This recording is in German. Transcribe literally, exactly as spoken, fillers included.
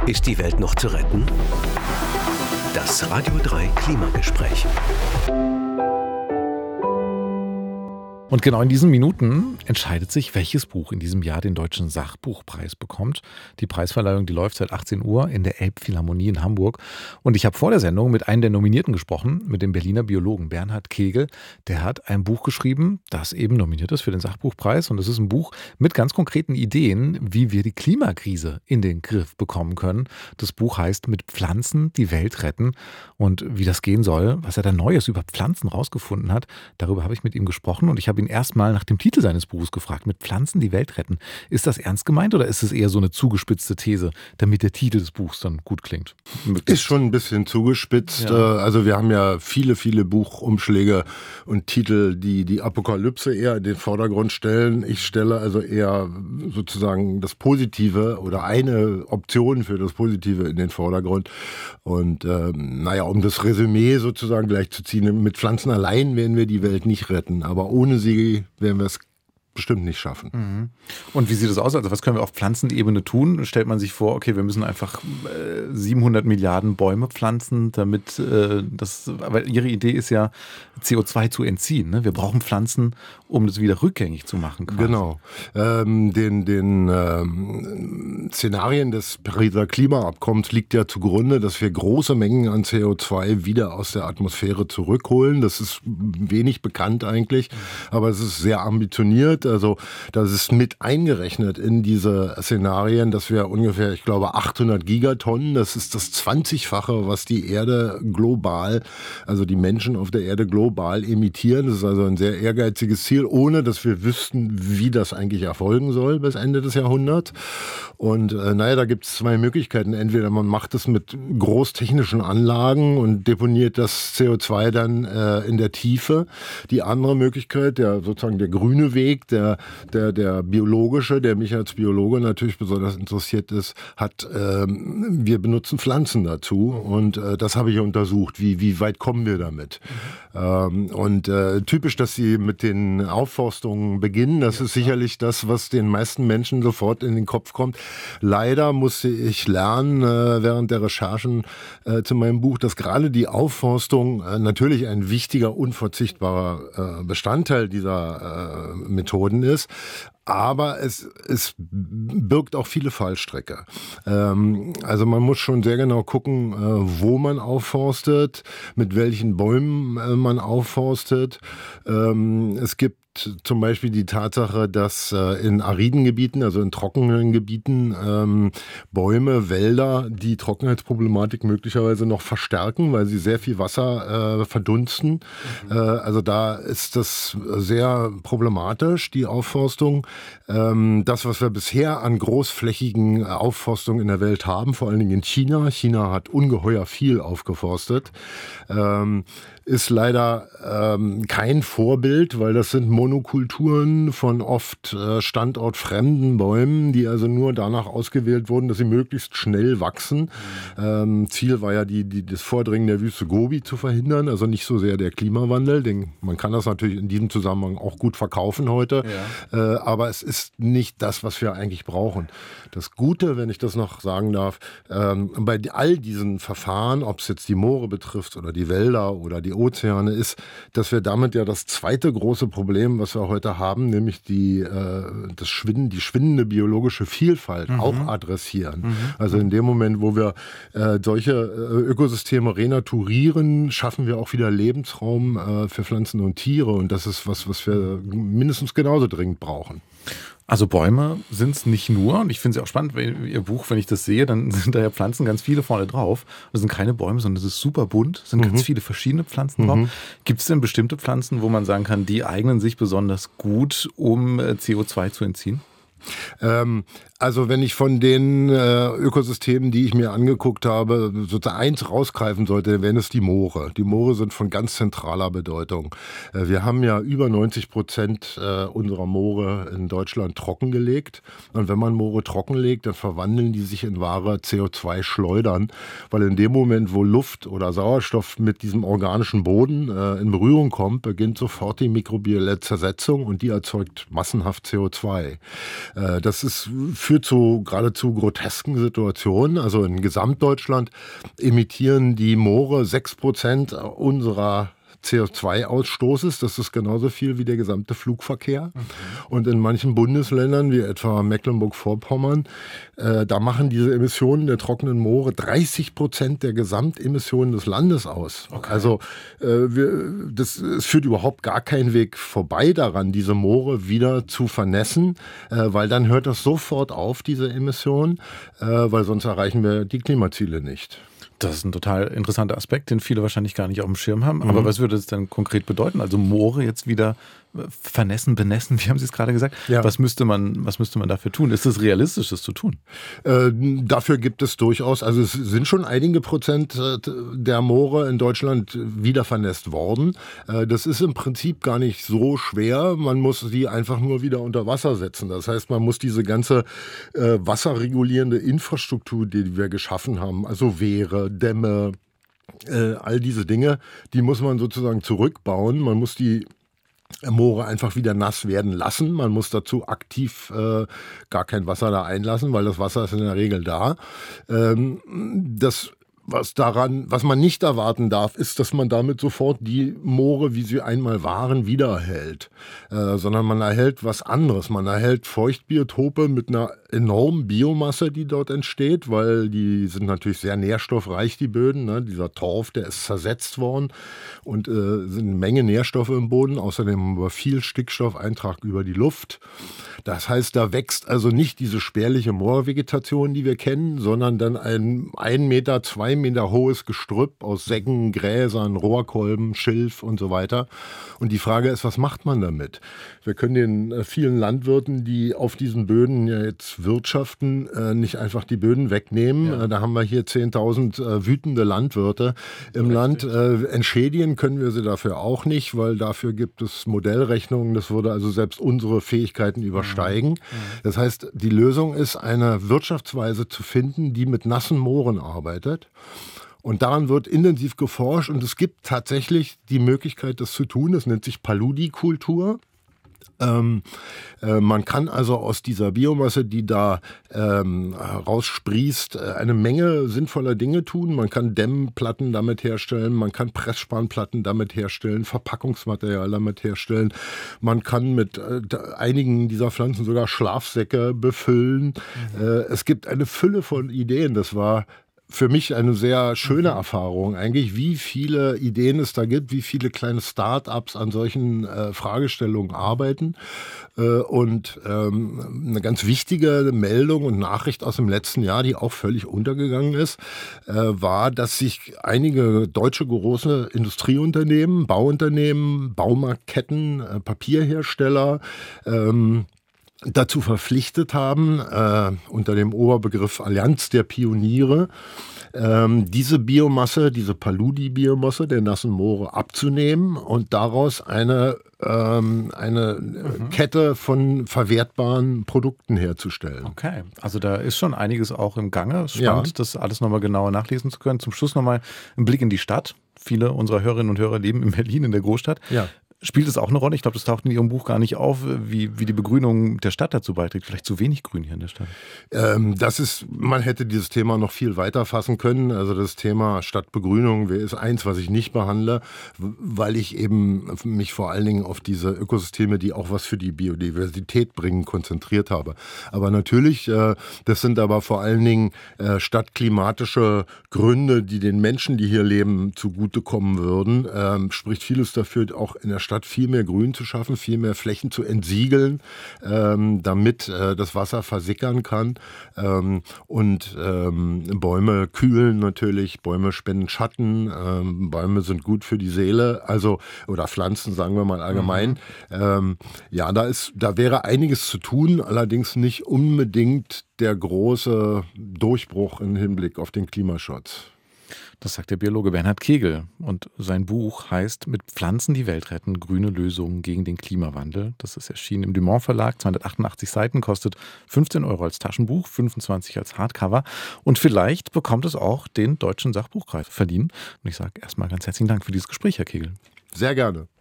Ist die Welt noch zu retten? Das Radio drei Klimagespräch. Und genau in diesen Minuten entscheidet sich, welches Buch in diesem Jahr den Deutschen Sachbuchpreis bekommt. Die Preisverleihung, die läuft seit achtzehn Uhr in der Elbphilharmonie in Hamburg. Und ich habe vor der Sendung mit einem der Nominierten gesprochen, mit dem Berliner Biologen Bernhard Kegel. Der hat ein Buch geschrieben, das eben nominiert ist für den Sachbuchpreis. Und es ist ein Buch mit ganz konkreten Ideen, wie wir die Klimakrise in den Griff bekommen können. Das Buch heißt "Mit Pflanzen die Welt retten". Und wie das gehen soll, was er da Neues über Pflanzen rausgefunden hat, darüber habe ich mit ihm gesprochen. Und ich habe ihn erstmal nach dem Titel seines Buches gefragt, "Mit Pflanzen die Welt retten". Ist das ernst gemeint oder ist es eher so eine zugespitzte These, damit der Titel des Buchs dann gut klingt? Ist schon ein bisschen zugespitzt. Ja. Also wir haben ja viele, viele Buchumschläge und Titel, die die Apokalypse eher in den Vordergrund stellen. Ich stelle also eher sozusagen das Positive oder eine Option für das Positive in den Vordergrund. Und ähm, naja, um das Resümee sozusagen gleich zu ziehen, mit Pflanzen allein werden wir die Welt nicht retten, aber ohne sie werden wir es bestimmt nicht schaffen. Mhm. Und wie sieht das aus? Also was können wir auf Pflanzenebene tun? Stellt man sich vor, okay, wir müssen einfach äh, siebenhundert Milliarden Bäume pflanzen, damit äh, das, weil Ihre Idee ist ja, C O zwei zu entziehen. Ne? Wir brauchen Pflanzen, um das wieder rückgängig zu machen. Quasi. Genau. Ähm, den den ähm, Szenarien des Pariser Klimaabkommens liegt ja zugrunde, dass wir große Mengen an C O zwei wieder aus der Atmosphäre zurückholen. Das ist wenig bekannt eigentlich, aber es ist sehr ambitioniert. Also das ist mit eingerechnet in diese Szenarien, dass wir ungefähr, ich glaube, achthundert Gigatonnen, das ist das zwanzigfache, was die Erde global, also die Menschen auf der Erde global emittieren. Das ist also ein sehr ehrgeiziges Ziel, ohne dass wir wüssten, wie das eigentlich erfolgen soll bis Ende des Jahrhunderts. Und äh, naja, da gibt es zwei Möglichkeiten. Entweder man macht es mit großtechnischen Anlagen und deponiert das C O zwei dann äh, in der Tiefe. Die andere Möglichkeit, der sozusagen der grüne Weg, der, der, der biologische, der mich als Biologe natürlich besonders interessiert ist, hat, ähm, wir benutzen Pflanzen dazu. Und äh, das habe ich untersucht. Wie, wie weit kommen wir damit? Mhm. Ähm, und äh, typisch, dass sie mit den Aufforstungen beginnen. Das ist sicherlich das, was den meisten Menschen sofort in den Kopf kommt. Leider musste ich lernen äh, während der Recherchen äh, zu meinem Buch, dass gerade die Aufforstung äh, natürlich ein wichtiger, unverzichtbarer äh, Bestandteil dieser äh, Methoden ist. Aber es, es birgt auch viele Fallstricke. Ähm, also man muss schon sehr genau gucken, äh, wo man aufforstet, mit welchen Bäumen äh, man aufforstet. Ähm, es gibt zum Beispiel die Tatsache, dass äh, in ariden Gebieten, also in trockenen Gebieten, ähm, Bäume, Wälder die Trockenheitsproblematik möglicherweise noch verstärken, weil sie sehr viel Wasser äh, verdunsten. Mhm. Äh, also da ist das sehr problematisch, die Aufforstung. Ähm, das, was wir bisher an großflächigen Aufforstung in der Welt haben, vor allen Dingen in China, China hat ungeheuer viel aufgeforstet, ähm, ist leider ähm, kein Vorbild, weil das sind Monokulturen von oft äh, standortfremden Bäumen, die also nur danach ausgewählt wurden, dass sie möglichst schnell wachsen. Mhm. Ähm, Ziel war ja, die, die, das Vordringen der Wüste Gobi zu verhindern, also nicht so sehr der Klimawandel, denn man kann das natürlich in diesem Zusammenhang auch gut verkaufen heute, ja. äh, aber es ist nicht das, was wir eigentlich brauchen. Das Gute, wenn ich das noch sagen darf, ähm, bei all diesen Verfahren, ob es jetzt die Moore betrifft oder die Wälder oder die Ozeane, ist, dass wir damit ja das zweite große Problem, was wir heute haben, nämlich die, äh, das Schwinden, die schwindende biologische Vielfalt mhm. auch adressieren. Mhm. Also in dem Moment, wo wir äh, solche äh, Ökosysteme renaturieren, schaffen wir auch wieder Lebensraum äh, für Pflanzen und Tiere. Und das ist was, was wir mindestens genauso dringend brauchen. Also Bäume sind es nicht nur, und ich finde es ja auch spannend, wenn Ihr Buch, wenn ich das sehe, dann sind da ja Pflanzen ganz viele vorne drauf. Das sind keine Bäume, sondern das ist super bunt, es sind mhm. ganz viele verschiedene Pflanzen drauf. Mhm. Gibt es denn bestimmte Pflanzen, wo man sagen kann, die eignen sich besonders gut, um C O zwei zu entziehen? Ähm, also wenn ich von den äh, Ökosystemen, die ich mir angeguckt habe, sozusagen eins rausgreifen sollte, wären es die Moore. Die Moore sind von ganz zentraler Bedeutung. Äh, wir haben ja über neunzig Prozent äh, unserer Moore in Deutschland trockengelegt. Und wenn man Moore trockenlegt, dann verwandeln die sich in wahre C O zwei Schleudern, weil in dem Moment, wo Luft oder Sauerstoff mit diesem organischen Boden äh, in Berührung kommt, beginnt sofort die mikrobielle Zersetzung und die erzeugt massenhaft C O zwei. Äh, das ist führt zu geradezu grotesken Situationen. Also in Gesamtdeutschland emittieren die Moore sechs Prozent unserer C O zwei Ausstoßes, das ist genauso viel wie der gesamte Flugverkehr. Okay. Und in manchen Bundesländern, wie etwa Mecklenburg-Vorpommern, äh, da machen diese Emissionen der trockenen Moore dreißig Prozent der Gesamtemissionen des Landes aus. Okay. Also äh, wir, das, es führt überhaupt gar keinen Weg vorbei daran, diese Moore wieder zu vernässen, äh, weil dann hört das sofort auf, diese Emissionen, äh, weil sonst erreichen wir die Klimaziele nicht. Das ist ein total interessanter Aspekt, den viele wahrscheinlich gar nicht auf dem Schirm haben. Aber mhm. was würde das denn konkret bedeuten? Also Moore jetzt wieder vernässen, benässen, wie haben Sie es gerade gesagt? Ja. Was müsste man, was müsste man dafür tun? Ist es realistisch, das zu tun? Äh, dafür gibt es durchaus, also es sind schon einige Prozent der Moore in Deutschland wieder vernässt worden. Äh, das ist im Prinzip gar nicht so schwer. Man muss sie einfach nur wieder unter Wasser setzen. Das heißt, man muss diese ganze äh, wasserregulierende Infrastruktur, die wir geschaffen haben, also Wehre, Dämme, äh, all diese Dinge, die muss man sozusagen zurückbauen. Man muss die Moore einfach wieder nass werden lassen. Man muss dazu aktiv äh, gar kein Wasser da einlassen, weil das Wasser ist in der Regel da. Ähm, das Was daran, was man nicht erwarten darf, ist, dass man damit sofort die Moore, wie sie einmal waren, wiedererhält. Äh, sondern man erhält was anderes. Man erhält Feuchtbiotope mit einer enormen Biomasse, die dort entsteht, weil die sind natürlich sehr nährstoffreich, die Böden. Ne? Dieser Torf, der ist zersetzt worden und äh, sind eine Menge Nährstoffe im Boden. Außerdem haben wir viel Stickstoffeintrag über die Luft. Das heißt, da wächst also nicht diese spärliche Moorvegetation, die wir kennen, sondern dann ein ein Meter, zwei Meter hohes Gestrüpp aus Seggen, Gräsern, Rohrkolben, Schilf und so weiter. Und die Frage ist, was macht man damit? Wir können den äh, vielen Landwirten, die auf diesen Böden ja jetzt wirtschaften, äh, nicht einfach die Böden wegnehmen. Ja. Äh, da haben wir hier zehntausend äh, wütende Landwirte im Land. Äh, entschädigen können wir sie dafür auch nicht, weil dafür gibt es Modellrechnungen. Das würde also selbst unsere Fähigkeiten übersteigen. Mhm. Das heißt, die Lösung ist, eine Wirtschaftsweise zu finden, die mit nassen Mooren arbeitet. Und daran wird intensiv geforscht und es gibt tatsächlich die Möglichkeit, das zu tun. Das nennt sich Paludikultur. Ähm, äh, man kann also aus dieser Biomasse, die da ähm, raussprießt, eine Menge sinnvoller Dinge tun. Man kann Dämmplatten damit herstellen, man kann Pressspanplatten damit herstellen, Verpackungsmaterial damit herstellen. Man kann mit äh, einigen dieser Pflanzen sogar Schlafsäcke befüllen. Mhm. Äh, es gibt eine Fülle von Ideen. Das war für mich eine sehr schöne Erfahrung eigentlich, wie viele Ideen es da gibt, wie viele kleine Start-ups an solchen äh, Fragestellungen arbeiten. Äh, und ähm, eine ganz wichtige Meldung und Nachricht aus dem letzten Jahr, die auch völlig untergegangen ist, äh, war, dass sich einige deutsche große Industrieunternehmen, Bauunternehmen, Baumarktketten, äh, Papierhersteller, ähm, dazu verpflichtet haben, äh, unter dem Oberbegriff Allianz der Pioniere, ähm, diese Biomasse, diese Paludi-Biomasse der nassen Moore abzunehmen und daraus eine, ähm, eine mhm. Kette von verwertbaren Produkten herzustellen. Okay, also da ist schon einiges auch im Gange. Spannend, ja. Das alles nochmal genauer nachlesen zu können. Zum Schluss nochmal ein Blick in die Stadt. Viele unserer Hörerinnen und Hörer leben in Berlin, in der Großstadt. Ja. Spielt es auch eine Rolle? Ich glaube, das taucht in Ihrem Buch gar nicht auf, wie, wie die Begrünung der Stadt dazu beiträgt. Vielleicht zu wenig Grün hier in der Stadt. Ähm, das ist, man hätte dieses Thema noch viel weiter fassen können. Also das Thema Stadtbegrünung ist eins, was ich nicht behandle, weil ich eben mich vor allen Dingen auf diese Ökosysteme, die auch was für die Biodiversität bringen, konzentriert habe. Aber natürlich, äh, das sind aber vor allen Dingen äh, stadtklimatische Gründe, die den Menschen, die hier leben, zugutekommen würden. Ähm, spricht vieles dafür, auch in der Stadt viel mehr Grün zu schaffen, viel mehr Flächen zu entsiegeln, ähm, damit äh, das Wasser versickern kann. Ähm, und ähm, Bäume kühlen natürlich, Bäume spenden Schatten, ähm, Bäume sind gut für die Seele, also oder Pflanzen, sagen wir mal allgemein. Mhm. Ähm, ja, da ist, da wäre einiges zu tun, allerdings nicht unbedingt der große Durchbruch im Hinblick auf den Klimaschutz. Das sagt der Biologe Bernhard Kegel. Und sein Buch heißt Mit Pflanzen die Welt retten, grüne Lösungen gegen den Klimawandel. Das ist erschienen im Dumont Verlag, zweihundertachtundachtzig Seiten, kostet fünfzehn Euro als Taschenbuch, fünfundzwanzig als Hardcover. Und vielleicht bekommt es auch den Deutschen Sachbuchpreis verliehen. Und ich sage erstmal ganz herzlichen Dank für dieses Gespräch, Herr Kegel. Sehr gerne.